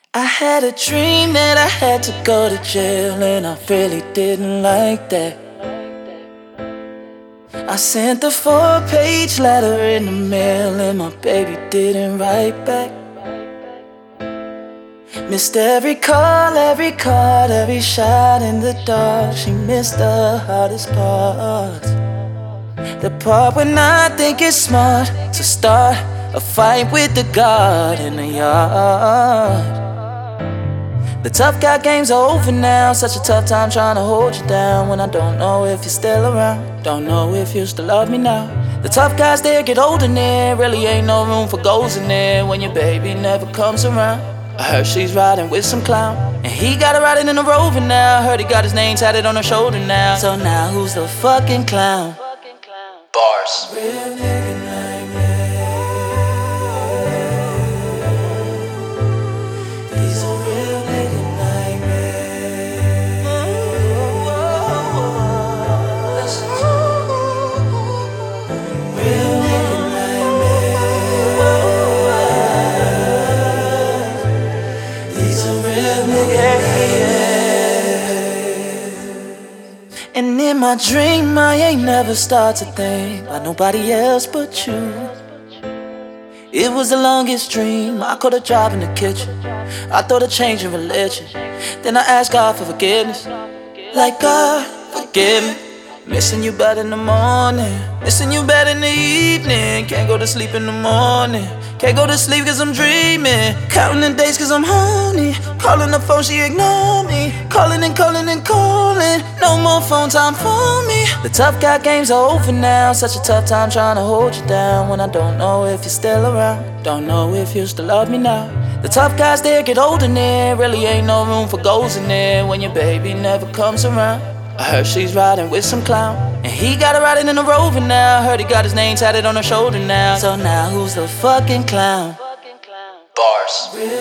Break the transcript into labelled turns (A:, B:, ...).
A: I had a dream that I had to go to jail, and I really didn't like that. I sent the 4-page letter in the mail, and my baby didn't write back. Missed every call, every card, every shot in the dark. She missed the hardest part, the part when I think it's smart to start a fight with the God in the yard. The tough guy games are over now. Such a tough time trying to hold you down when I don't know if you're still around. Don't know if you still love me now. The tough guys there get older there. Really ain't no room for goals in there when your baby never comes around. I heard she's riding with some clown, and he got her riding in a Rover now. Heard he got his name tatted on her shoulder now. So now who's the fucking clown?
B: Bars.
A: Real nigga nightmare. He's a real nigga nightmare. Real nigga nightmare. He's a real nigga. And in my dream, I ain't never start to think about nobody else but you. It was the longest dream. I caught a job in the kitchen. I thought of changing religion. Then I asked God for forgiveness. Like, God, forgive me. Missing you bad in the morning, missing you bad in the evening. Can't go to sleep in the morning, can't go to sleep cause I'm dreaming. Counting the days cause I'm horny. Calling the phone, she ignore me. Calling and calling and calling. No more phone time for me. The tough guy games are over now. Such a tough time trying to hold you down when I don't know if you're still around. Don't know if you still love me now. The tough guys there get older there. Really ain't no room for goals in there when your baby never comes around. I heard she's riding with some clown, and he got her riding in a Rover now. Heard he got his name tatted on her shoulder now. So now who's the fucking clown?
B: Bars.
A: Real